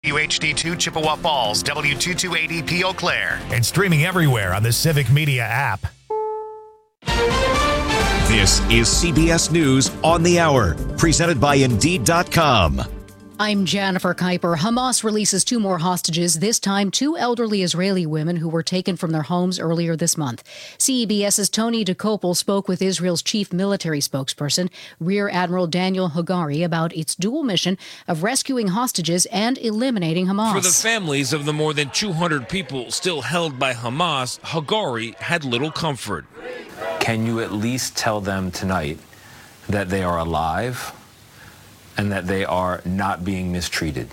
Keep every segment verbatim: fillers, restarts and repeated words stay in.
W H D two Chippewa Falls, W two two eight zero P Eau Claire. And streaming everywhere on the Civic Media app. This is C B S News on the Hour, presented by Indeed dot com. I'm Jennifer Kuiper. Hamas releases two more hostages, this time two elderly Israeli women who were taken from their homes earlier this month. CBS's Tony DeCopel spoke with Israel's chief military spokesperson, Rear Admiral Daniel Hagari, about its dual mission of rescuing hostages and eliminating Hamas. For the families of the more than two hundred people still held by Hamas, Hagari had little comfort. Can you at least tell them tonight that they are alive and that they are not being mistreated?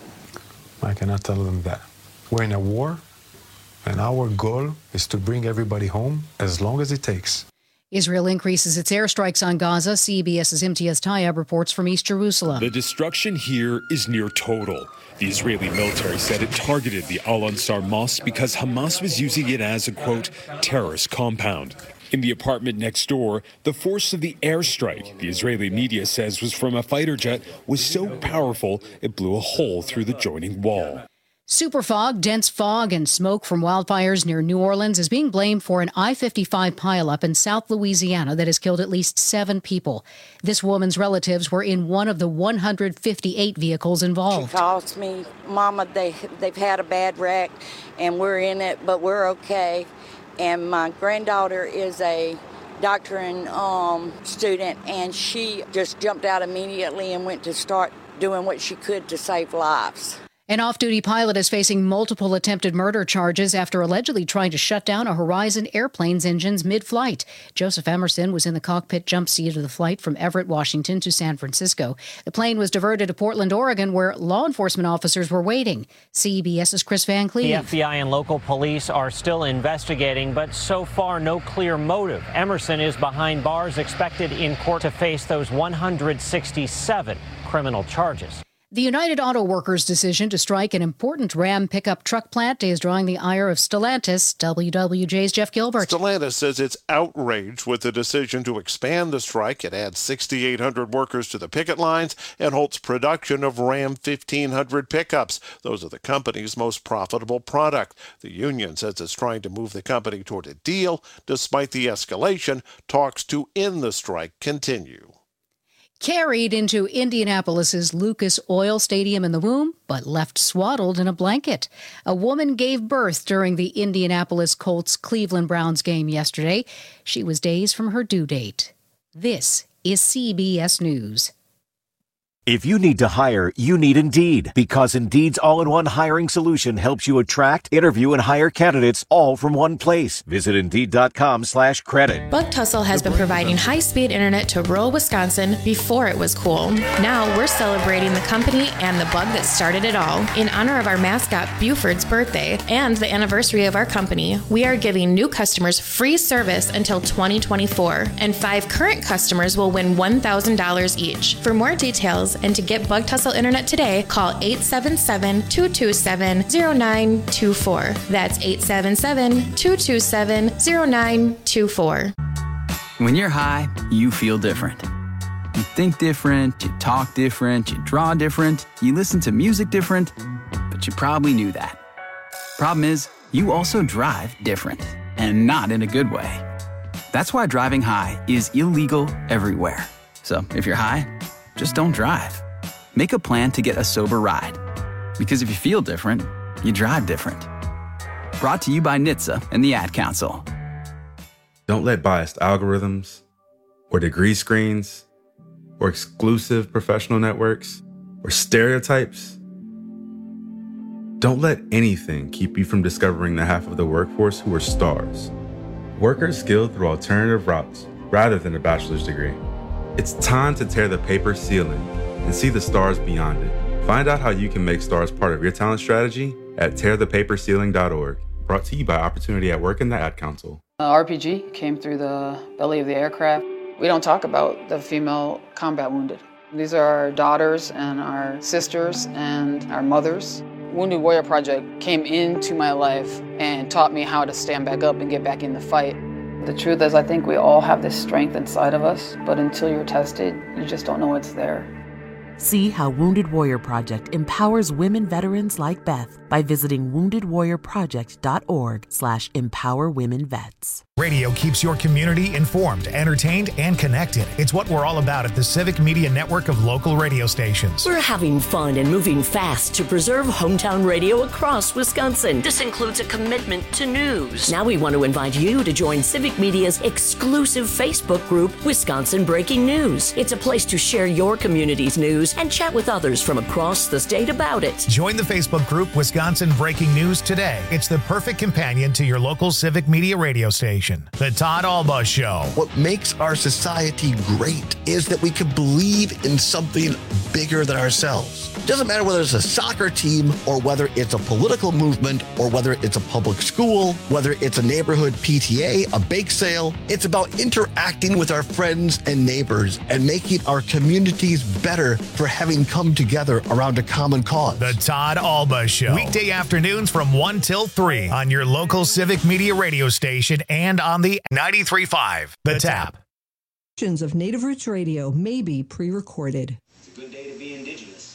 I cannot tell them that. We're in a war, and our goal is to bring everybody home as long as it takes. Israel increases its airstrikes on Gaza. CBS's Imtiaz Tayeb reports from East Jerusalem. The destruction here is near total. The Israeli military said it targeted the Al-Ansar mosque because Hamas was using it as a, quote, terrorist compound. In the apartment next door, the force of the airstrike, the Israeli media says, was from a fighter jet, was so powerful it blew a hole through the joining wall. Superfog, dense fog, and smoke from wildfires near New Orleans is being blamed for an I fifty-five pileup in South Louisiana that has killed at least seven people. This woman's relatives were in one of the one hundred fifty-eight vehicles involved. She calls me, Mama, they, they've had a bad wreck, and we're in it, but we're okay. And my granddaughter is a doctoring um, student, and she just jumped out immediately and went to start doing what she could to save lives. An off-duty pilot is facing multiple attempted murder charges after allegedly trying to shut down a Horizon airplane's engines mid-flight. Joseph Emerson was in the cockpit jump seat of the flight from Everett, Washington to San Francisco. The plane was diverted to Portland, Oregon, where law enforcement officers were waiting. CBS's Chris Van Cleve. The F B I and local police are still investigating, but so far no clear motive. Emerson is behind bars, expected in court to face those one hundred sixty-seven criminal charges. The United Auto Workers' decision to strike an important Ram pickup truck plant is drawing the ire of Stellantis. W W J's Jeff Gilbert. Stellantis says it's outraged with the decision to expand the strike. It adds six thousand eight hundred workers to the picket lines and halts production of Ram fifteen hundred pickups. Those are the company's most profitable product. The union says it's trying to move the company toward a deal. Despite the escalation, talks to end the strike continue. Carried into Indianapolis's Lucas Oil Stadium in the womb, but left swaddled in a blanket. A woman gave birth during the Indianapolis Colts Cleveland Browns game yesterday. She was days from her due date. This is C B S News. If you need to hire, you need Indeed, because Indeed's all-in-one hiring solution helps you attract, interview, and hire candidates all from one place. Visit Indeed.com slash credit. Buck Tussle has been providing high-speed internet to rural Wisconsin before it was cool. Now we're celebrating the company and the bug that started it all. In honor of our mascot Buford's birthday and the anniversary of our company, we are giving new customers free service until twenty twenty-four, and five current customers will win one thousand dollars each. For more details and to get Bug Tussle internet today, call eight seven seven, two two seven, zero nine two four. That's eight seven seven, two two seven, zero nine two four. When you're high, you feel different. You think different, you talk different, you draw different, you listen to music different, but you probably knew that. Problem is, you also drive different, and not in a good way. That's why driving high is illegal everywhere. So if you're high, just don't drive. Make a plan to get a sober ride. Because if you feel different, you drive different. Brought to you by N H T S A and the Ad Council. Don't let biased algorithms, or degree screens, or exclusive professional networks, or stereotypes. Don't let anything keep you from discovering the half of the workforce who are stars. Workers skilled through alternative routes rather than a bachelor's degree. It's time to tear the paper ceiling and see the stars beyond it. Find out how you can make stars part of your talent strategy at tear the paper ceiling dot org. Brought to you by Opportunity at Work and the Ad Council. Uh, R P G came through the belly of the aircraft. We don't talk about the female combat wounded. These are our daughters and our sisters and our mothers. Wounded Warrior Project came into my life and taught me how to stand back up and get back in the fight. The truth is, I think we all have this strength inside of us, but until you're tested, you just don't know it's there. See how Wounded Warrior Project empowers women veterans like Beth by visiting woundedwarriorproject.org slash empower women vets. Radio keeps your community informed, entertained, and connected. It's what we're all about at the Civic Media Network of local radio stations. We're having fun and moving fast to preserve hometown radio across Wisconsin. This includes a commitment to news. Now we want to invite you to join Civic Media's exclusive Facebook group, Wisconsin Breaking News. It's a place to share your community's news and chat with others from across the state about it. Join the Facebook group Wisconsin Breaking News today. It's the perfect companion to your local Civic Media radio station. The Todd Alba Show. What makes our society great is that we can believe in something bigger than ourselves. It doesn't matter whether it's a soccer team or whether it's a political movement or whether it's a public school, whether it's a neighborhood P T A, a bake sale. It's about interacting with our friends and neighbors and making our communities better for having come together around a common cause. The Todd Alba Show. Weekday afternoons from one till three on your local Civic Media radio station and on the ninety-three point five The Tap. Of Native Roots Radio may be pre-recorded. It's a good day to be indigenous.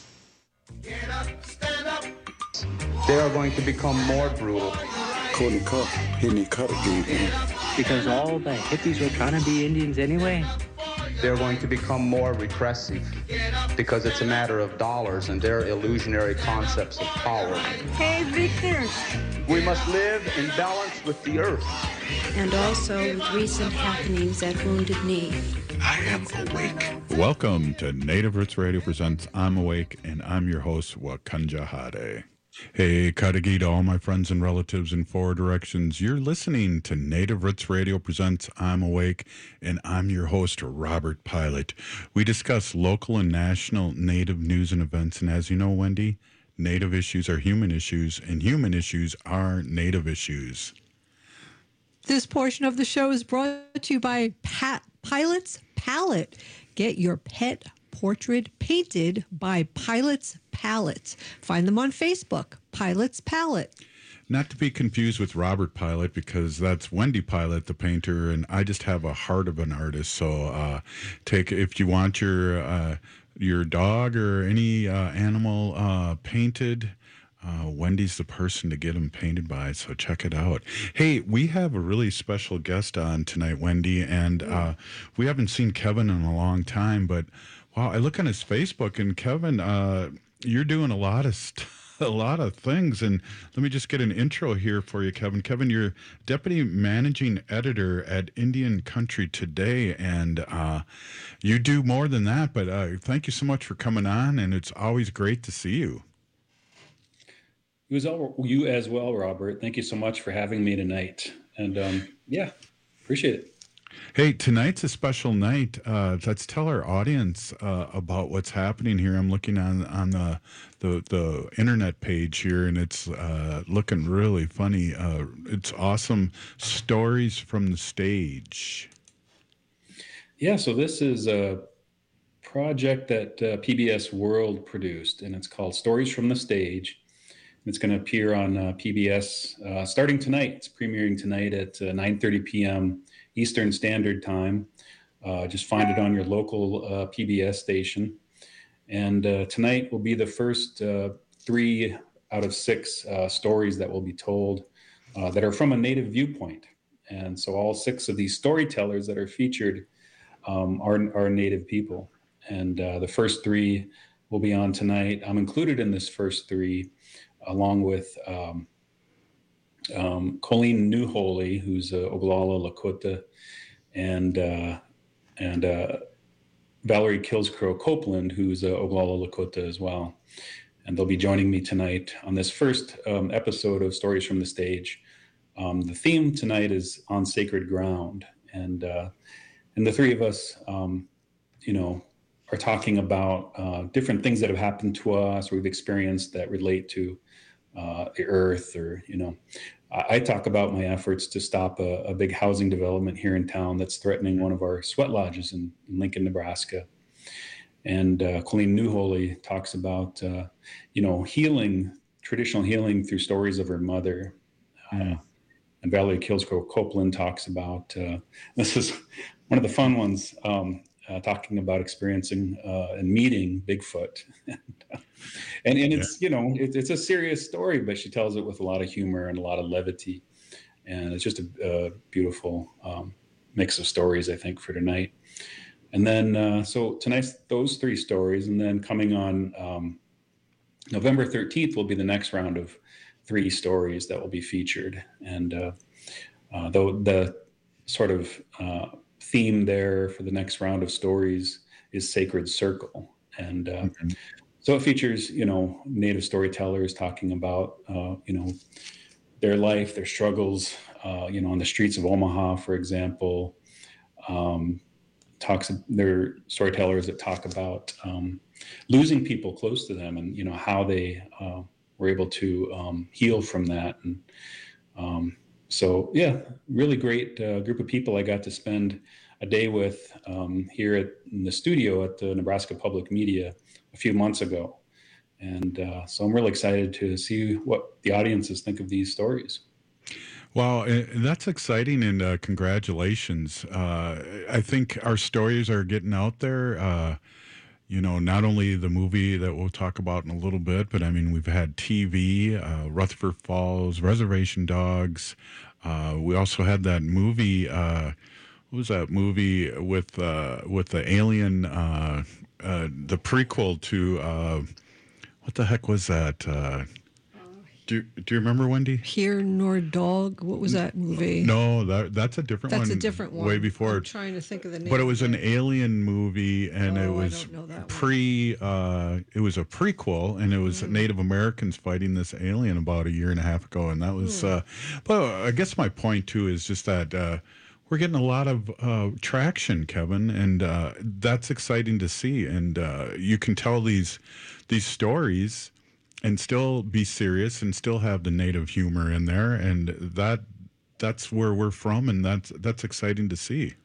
Get up, stand up. They are going to become more brutal. Couldn't cut, he cut again. Because all the hippies were trying to be Indians anyway. They're going to become more repressive because it's a matter of dollars and their illusionary concepts of power. Hey, Victor. We must live in balance with the earth. And also with recent happenings at Wounded Knee. I am awake. Welcome to Native Roots Radio presents I'm Awake, and I'm your host, Wakanja Hade. Hey, Kadagi to all my friends and relatives in four directions. You're listening to Native Roots Radio presents I'm Awake, and I'm your host, Robert Pilot. We discuss local and national Native news and events, and as you know, Wendy, Native issues are human issues, and human issues are Native issues. This portion of the show is brought to you by Pat Pilot's Palette. Get your pet portrait painted by Pilot's Palette. Find them on Facebook, Pilot's Palette. Not to be confused with Robert Pilot, because that's Wendy Pilot, the painter, and I just have a heart of an artist. So uh, take if you want your uh, your dog or any uh, animal uh, painted, Uh, Wendy's the person to get them painted by, so check it out. Hey, we have a really special guest on tonight, Wendy, and uh, we haven't seen Kevin in a long time, but wow, I look on his Facebook, and Kevin, uh, you're doing a lot of st- a lot of things, and let me just get an intro here for you, Kevin. Kevin, you're Deputy Managing Editor at Indian Country Today, and uh, you do more than that, but uh, thank you so much for coming on, and it's always great to see you. It was all you as well, Robert. Thank you so much for having me tonight. And um, yeah, appreciate it. Hey, tonight's a special night. Uh, let's tell our audience uh, about what's happening here. I'm looking on on the the, the internet page here, and it's uh, looking really funny. Uh, it's awesome. Stories from the Stage. Yeah, so this is a project that uh, P B S World produced, and it's called Stories from the Stage. It's going to appear on uh, P B S uh, starting tonight. It's premiering tonight at uh, nine thirty p.m. Eastern Standard Time. Uh, just find it on your local uh, P B S station. And uh, tonight will be the first uh, three out of six uh, stories that will be told uh, that are from a Native viewpoint. And so all six of these storytellers that are featured um, are, are Native people. And uh, the first three will be on tonight. I'm included in this first three, along with um, um, Colleen Newholy, who's uh, Oglala Lakota, and uh, and uh, Valerie Killscrow Copeland, who's uh, Oglala Lakota as well. And they'll be joining me tonight on this first um, episode of Stories from the Stage. Um, the theme tonight is on sacred ground, and uh, and the three of us, um, you know, are talking about uh, different things that have happened to us, or we've experienced that relate to uh, the earth, or, you know, I, I talk about my efforts to stop a, a big housing development here in town that's threatening one of our sweat lodges in, in Lincoln, Nebraska. And uh, Colleen Newholy talks about, uh, you know, healing, traditional healing through stories of her mother. Uh, and Valerie Killscrow Copeland talks about, uh, this is one of the fun ones, um, uh, talking about experiencing uh, and meeting Bigfoot. and, and and it's, yeah. you know, it, it's a serious story, but she tells it with a lot of humor and a lot of levity. And it's just a, a beautiful um, mix of stories, I think, for tonight. And then, uh, so tonight's those three stories. And then coming on um, November thirteenth will be the next round of three stories that will be featured. And uh, uh, the, the sort of uh, theme there for the next round of stories is Sacred Circle. And uh, mm-hmm. so it features, you know, Native storytellers talking about, uh, you know, their life, their struggles, uh, you know, on the streets of Omaha, for example. Um, talks, they're storytellers that talk about um, losing people close to them and, you know, how they uh, were able to um, heal from that. And um, so, yeah, really great uh, group of people I got to spend a day with um, here at, in the studio at the Nebraska Public Media a few months ago. And uh, so I'm really excited to see what the audiences think of these stories. Wow, that's exciting, and uh, congratulations. Uh, I think our stories are getting out there. Uh, you know, not only the movie that we'll talk about in a little bit, but I mean, we've had T V, uh, Rutherford Falls, Reservation Dogs. Uh, we also had that movie. Uh, what was that movie with uh, with the alien? Uh, uh, the prequel to uh, what the heck was that? Uh, Do Do you remember, Wendy? Here Nor Dog. What was that movie? No, that that's a different that's one. That's a different one. Way before. I'm trying to think of the name. But it was an alien movie, and oh, it was I don't know that pre. Uh, it was a prequel, and it was mm. Native Americans fighting this alien about a year and a half ago, and that was. Mm. Uh, but I guess my point too is just that uh, we're getting a lot of uh, traction, Kevin, and uh, that's exciting to see. And uh, you can tell these these stories and still be serious and still have the Native humor in there. And that that's where we're from, and that's that's exciting to see.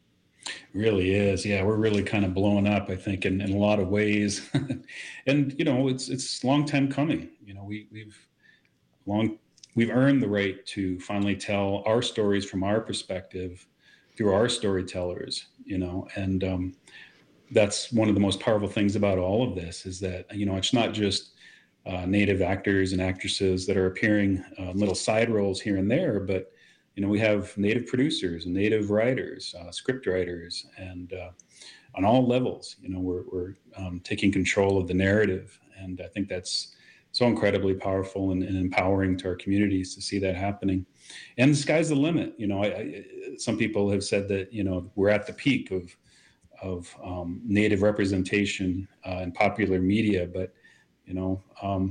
Really is. Yeah, we're really kind of blowing up, I think, in, in a lot of ways. And, you know, it's it's a long time coming. You know, we, we've long we've earned the right to finally tell our stories from our perspective through our storytellers, you know, and um, that's one of the most powerful things about all of this is that, you know, it's not just Uh, Native actors and actresses that are appearing uh, little side roles here and there, but you know we have Native producers and Native writers, uh, script writers, and uh, on all levels, you know we're, we're um, taking control of the narrative, and I think that's so incredibly powerful and, and empowering to our communities to see that happening. And the sky's the limit. You know, I, I, some people have said that you know we're at the peak of of um, Native representation uh, in popular media, but You know, um,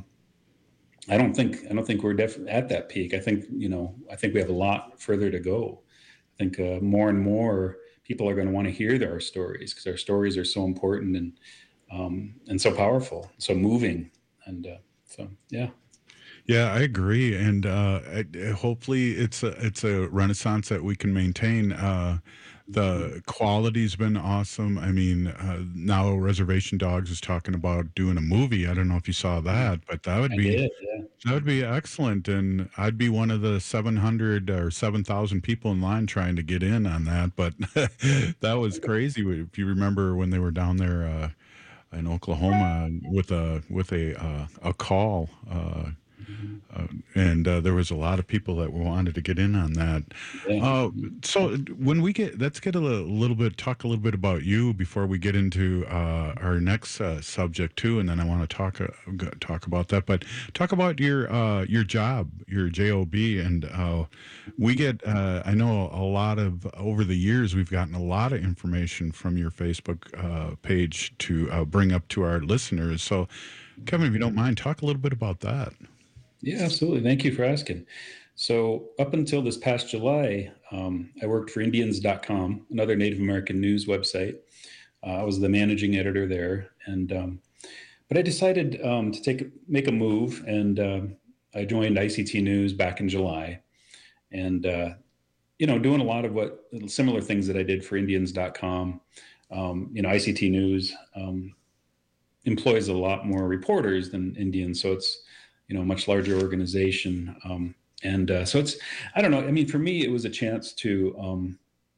I don't think I don't think we're def- at that peak. I think you know I think we have a lot further to go. I think uh, more and more people are going to want to hear our stories because our stories are so important and um, and so powerful, so moving, and uh, so yeah. Yeah, I agree, and uh, I, hopefully it's a it's a renaissance that we can maintain. Uh, the quality's been awesome. I mean, uh, now Reservation Dogs is talking about doing a movie. I don't know if you saw that, but that would I be did, yeah. that would be excellent, and I'd be one of the seven hundred or seven thousand people in line trying to get in on that. But that was crazy. If you remember when they were down there uh, in Oklahoma with a with a uh, a call. Uh, Uh, and uh, there was a lot of people that wanted to get in on that. Uh, so when we get, let's get a little, little bit, talk a little bit about you before we get into uh, our next uh, subject too, and then I want to talk uh, talk about that. But talk about your uh, your job, your job, and uh, we get. Uh, I know a lot of over the years we've gotten a lot of information from your Facebook uh, page to uh, bring up to our listeners. So, Kevin, if you don't mind, talk a little bit about that. Yeah, absolutely. Thank you for asking. So up until this past July, um, I worked for Indians dot com, another Native American news website. Uh, I was the managing editor there, and um, but I decided um, to take make a move, and uh, I joined I C T News back in July, and uh, you know, doing a lot of what similar things that I did for Indians dot com. Um, you know, I C T News um, employs a lot more reporters than Indians, so it's you know, much larger organization. Um, and uh, so it's, I don't know, I mean, for me, it was a chance to um,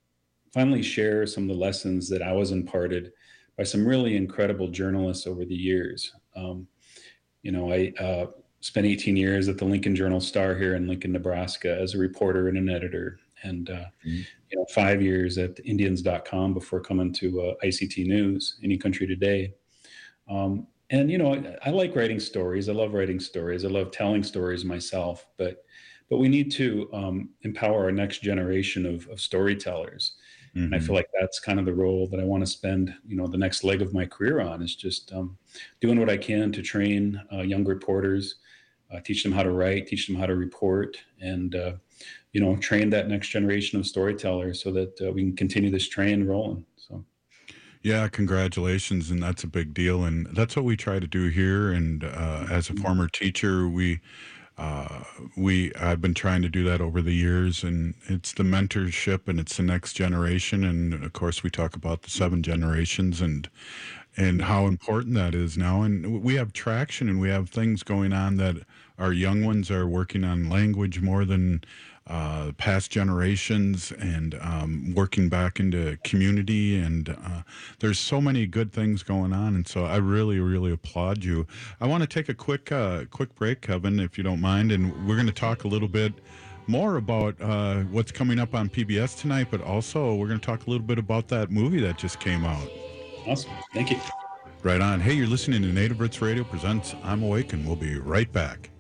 finally share some of the lessons that I was imparted by some really incredible journalists over the years. Um, you know, I uh, spent eighteen years at the Lincoln Journal-Star here in Lincoln, Nebraska as a reporter and an editor, and uh, mm-hmm. you know, five years at Indians dot com before coming to uh, I C T News, Any Country Today. Um, and, you know, I, I like writing stories. I love writing stories. I love telling stories myself, but but we need to um, empower our next generation of, of storytellers. Mm-hmm. And I feel like that's kind of the role that I want to spend, you know, the next leg of my career on, is just um, doing what I can to train uh, young reporters, uh, teach them how to write, teach them how to report, and, uh, you know, train that next generation of storytellers so that uh, we can continue this train rolling. So. Yeah, congratulations. And that's a big deal. And that's what we try to do here. And uh, as a former teacher, we, uh, we, I've been trying to do that over the years, and it's the mentorship and it's the next generation. And of course we talk about the seven generations and, and how important that is now. And we have traction and we have things going on that our young ones are working on language more than Uh, past generations, and um, working back into community, and uh, there's so many good things going on, and so I really, really applaud you. I want to take a quick, uh, quick break, Kevin, if you don't mind, and we're going to talk a little bit more about uh, what's coming up on P B S tonight, but also we're going to talk a little bit about that movie that just came out. Awesome, thank you. Right on. Hey, you're listening to Native Roots Radio presents I'm Awake, and we'll be right back.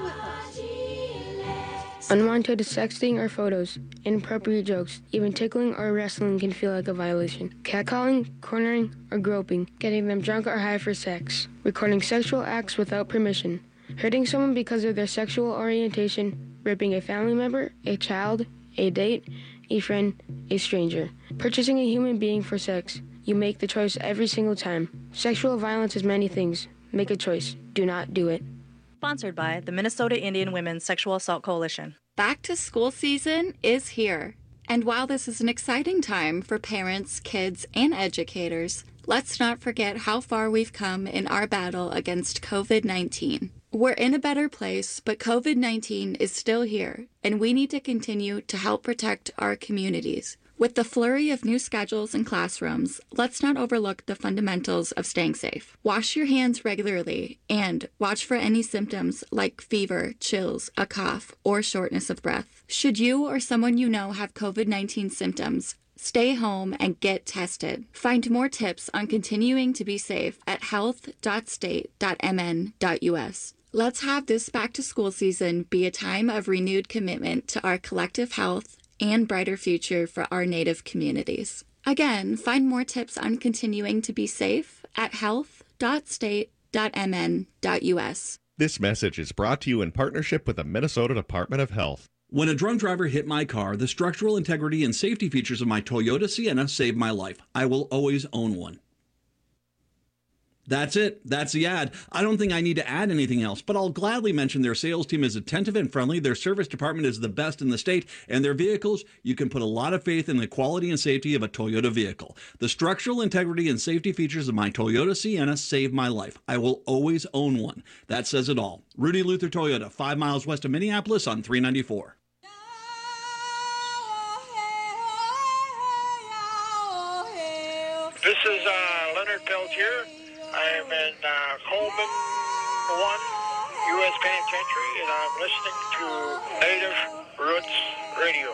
Unwanted sexting or photos, inappropriate jokes, even tickling or wrestling can feel like a violation. Catcalling, cornering, or groping, getting them drunk or high for sex, recording sexual acts without permission, hurting someone because of their sexual orientation, raping a family member, a child, a date, a friend, a stranger, purchasing a human being for sex. You make the choice every single time. Sexual violence is many things. Make a choice. Do not do it. Sponsored by the Minnesota Indian Women's Sexual Assault Coalition. Back to school season is here. And while this is an exciting time for parents, kids, and educators, let's not forget how far we've come in our battle against covid nineteen. We're in a better place, but covid nineteen is still here, and we need to continue to help protect our communities. With the flurry of new schedules and classrooms, let's not overlook the fundamentals of staying safe. Wash your hands regularly and watch for any symptoms like fever, chills, a cough, or shortness of breath. Should you or someone you know have covid nineteen symptoms, stay home and get tested. Find more tips on continuing to be safe at health dot state dot m n dot u s. Let's have this back to school season be a time of renewed commitment to our collective health and brighter future for our Native communities. Again, find more tips on continuing to be safe at health dot state dot m n dot u s. This message is brought to you in partnership with the Minnesota Department of Health. When a drunk driver hit my car, the structural integrity and safety features of my Toyota Sienna saved my life. I will always own one. That's it. That's the ad. I don't think I need to add anything else, but I'll gladly mention their sales team is attentive and friendly. Their service department is the best in the state, and their vehicles, you can put a lot of faith in the quality and safety of a Toyota vehicle. The structural integrity and safety features of my Toyota Sienna saved my life. I will always own one. That says it all. Rudy Luther Toyota, five miles west of Minneapolis on three ninety-four. This is uh, Leonard Peltier. I'm in uh, Coleman one, U S Penitentiary, and I'm listening to Native Roots Radio.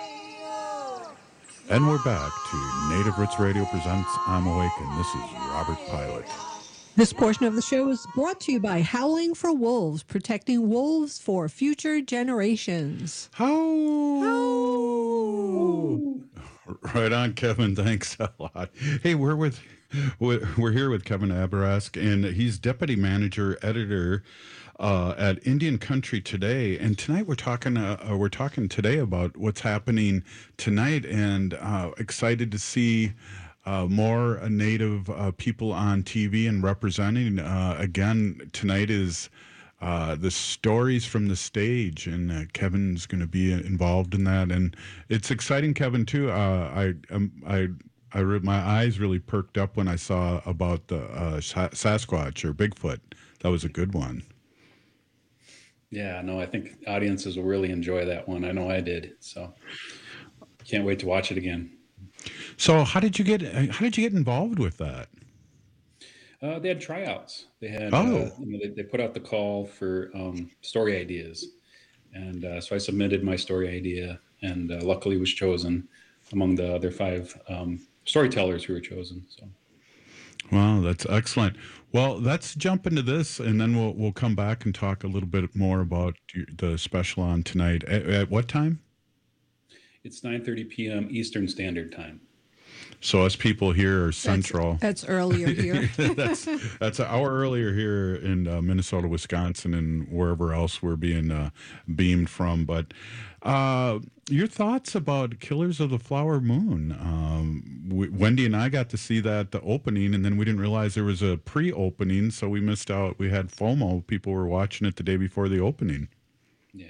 And we're back to Native Roots Radio presents I'm Awake, and this is Robert Pilot. This portion of the show is brought to you by Howling for Wolves, protecting wolves for future generations. How? How? Right on, Kevin. Thanks a lot. Hey, we're with we're here with Kevin Abarask, and he's deputy manager editor uh, at Indian Country Today. And tonight we're talking uh, we're talking today about what's happening tonight, and uh, excited to see uh, more uh, Native uh, people on T V and representing. Uh, again, tonight is Uh, the stories from the stage, and uh, Kevin's going to be involved in that, and it's exciting, Kevin, too. Uh, I, um, I, I, re- my eyes really perked up when I saw about the uh, Sasquatch or Bigfoot. That was a good one. Yeah, no, I think audiences will really enjoy that one. I know I did, so can't wait to watch it again. So how did you get how did you get involved with that? Uh, they had tryouts. They had, Oh. uh, you know, they, they put out the call for um, story ideas, and uh, so I submitted my story idea, and uh, luckily was chosen among the other five um, storytellers who were chosen. So, Wow, that's excellent. Well, let's jump into this, and then we'll we'll come back and talk a little bit more about your, the special on tonight. At, at what time? it's nine thirty p.m. Eastern Standard Time. So us people here are central. That's earlier here. that's that's an hour earlier here in uh, Minnesota, Wisconsin, and wherever else we're being uh, beamed from. But uh, your thoughts about Killers of the Flower Moon? Um, we, Wendy and I got to see that the opening, and then we didn't realize there was a pre-opening, so we missed out. We had FOMO. People were watching it the day before the opening. Yeah.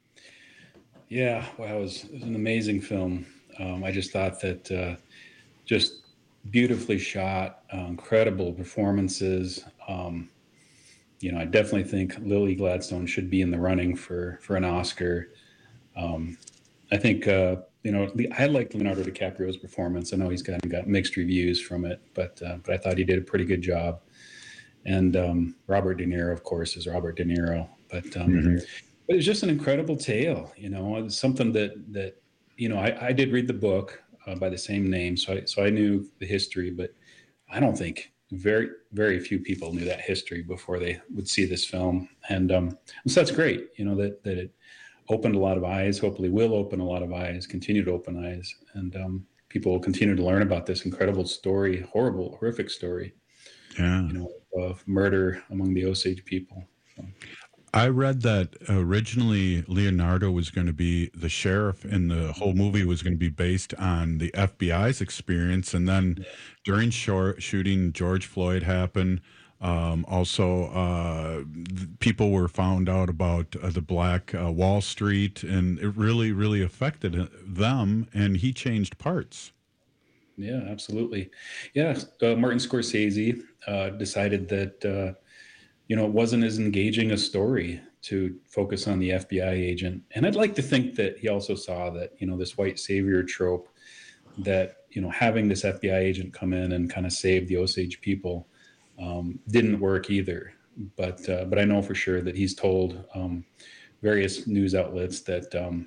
Yeah. Wow. It was, it was an amazing film. Um, I just thought that. Uh, Just beautifully shot, uh, incredible performances. Um, you know, I definitely think Lily Gladstone should be in the running for for an Oscar. Um, I think uh, you know I like Leonardo DiCaprio's performance. I know he's got got mixed reviews from it, but uh, but I thought he did a pretty good job. And um, Robert De Niro, of course, is Robert De Niro. But um, Mm-hmm. but it was just an incredible tale. You know, it was something that that you know I, I did read the book. Uh, by the same name, so I, so I knew the history, but I don't think very very few people knew that history before they would see this film, and um, so that's great. You know that that it opened a lot of eyes. Hopefully, will open a lot of eyes, continue to open eyes, and um, people will continue to learn about this incredible story, horrible, horrific story. Yeah, you know, of murder among the Osage people. So. I read that originally Leonardo was going to be the sheriff, and the whole movie was going to be based on the F B I's experience. And then during short shooting, George Floyd happened. Um, also, uh, th- people were found out about uh, the Black uh, Wall Street, and it really, really affected them. And he changed parts. Yeah, absolutely. Yeah, uh, Martin Scorsese uh, decided that. Uh, You know, it wasn't as engaging a story to focus on the F B I agent. And I'd like to think that he also saw that, you know, this white savior trope, that, you know, having this F B I agent come in and kind of save the Osage people um, didn't work either. But uh, but I know for sure that he's told um, various news outlets that um,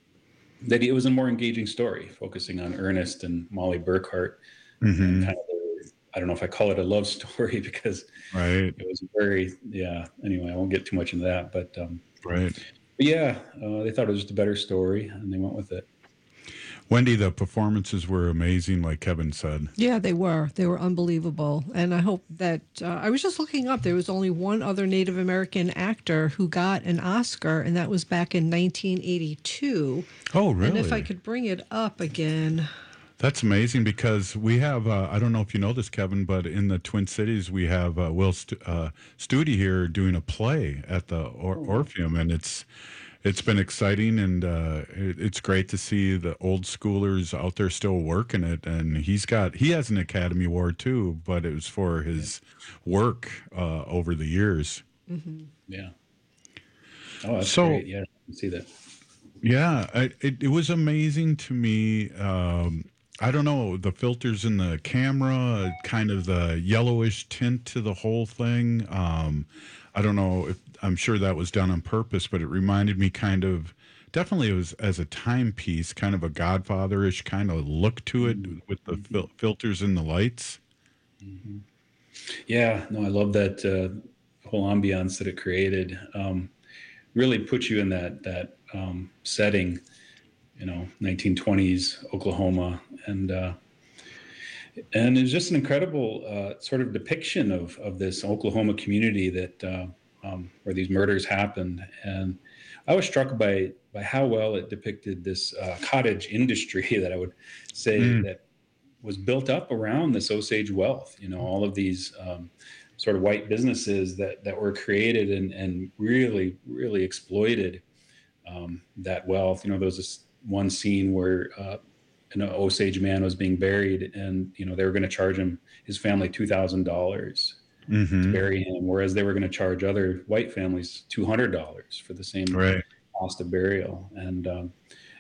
that it was a more engaging story, focusing on Ernest and Molly Burkhart. Mm-hmm. And kind of I don't know if I call it a love story because right. it was very, yeah. Anyway, I won't get too much into that, but um, right. But yeah, uh, they thought it was just a better story, and they went with it. Wendy, the performances were amazing, like Kevin said. Yeah, they were. They were unbelievable. And I hope that, uh, I was just looking up, there was only one other Native American actor who got an Oscar, and that was back in nineteen eighty-two. Oh, really? And if I could bring it up again. That's amazing because we have, uh, I don't know if you know this, Kevin, but in the Twin Cities, we have uh, Will St- uh, Studi here doing a play at the or- Orpheum, and it's it's been exciting, and uh, it, it's great to see the old schoolers out there still working it. And he's got, he has an Academy Award too, but it was for his work uh, over the years. Mm-hmm. Yeah. Oh, that's so, great. Yeah, I can see that. Yeah, I, it, it was amazing to me. Um, I don't know, the filters in the camera, kind of the yellowish tint to the whole thing. Um, I don't know if, I'm sure that was done on purpose, but it reminded me kind of, definitely it was as a timepiece, kind of a Godfather-ish kind of look to it mm-hmm. with the fil- filters and the lights. Mm-hmm. Yeah, no, I love that uh, whole ambiance that it created. Um, really put you in that, that um, setting. You know, nineteen twenties Oklahoma, and uh, and it's just an incredible uh, sort of depiction of of this Oklahoma community that uh, um, where these murders happened. And I was struck by by how well it depicted this uh, cottage industry that I would say mm. that was built up around this Osage wealth. You know, all of these um, sort of white businesses that that were created and and really really exploited um, that wealth. You know, there was this one scene where uh, an Osage man was being buried, and you know they were going to charge him, his family, two thousand dollars mm-hmm. to bury him, whereas they were going to charge other white families two hundred dollars for the same right. cost of burial. And um,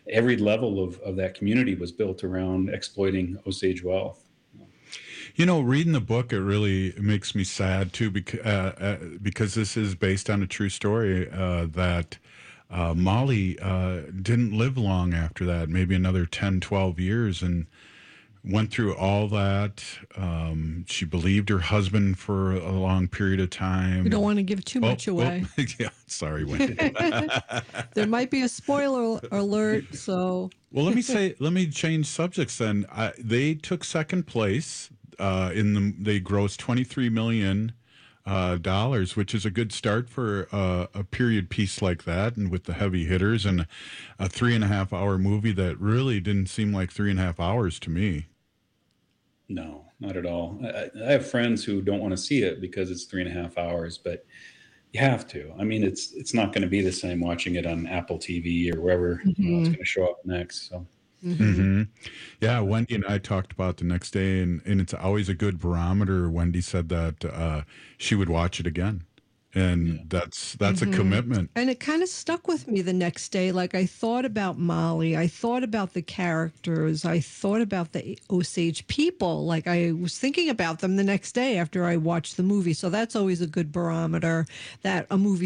every level of, of that community was built around exploiting Osage wealth. You know, reading the book, it really makes me sad too, because, uh, uh, because this is based on a true story uh, that uh, Molly uh, didn't live long after that, maybe another ten, twelve years, and went through all that. Um, she believed her husband for a long period of time. We don't want to give too Oh, much away. oh, yeah, sorry, Wendy. There might be a spoiler alert, so. Well, let me say, let me change subjects then. I, they took second place. Uh, in the they grossed twenty-three million uh, dollars, which is a good start for uh, a period piece like that, and with the heavy hitters and a three and a half hour movie that really didn't seem like three and a half hours to me. No, not at all. I, I have friends who don't want to see it because it's three and a half hours, but you have to. I mean, it's it's not going to be the same watching it on Apple T V or wherever mm-hmm. you know, it's going to show up next. So. Mm-hmm. Mm-hmm. Yeah, Wendy and I talked about the next day, and, and it's always a good barometer. Wendy said that uh, she would watch it again, and yeah. that's that's mm-hmm. a commitment. And it kind of stuck with me the next day. Like, I thought about Molly, I thought about the characters, I thought about the Osage people. Like, I was thinking about them the next day after I watched the movie. So that's always a good barometer that a movie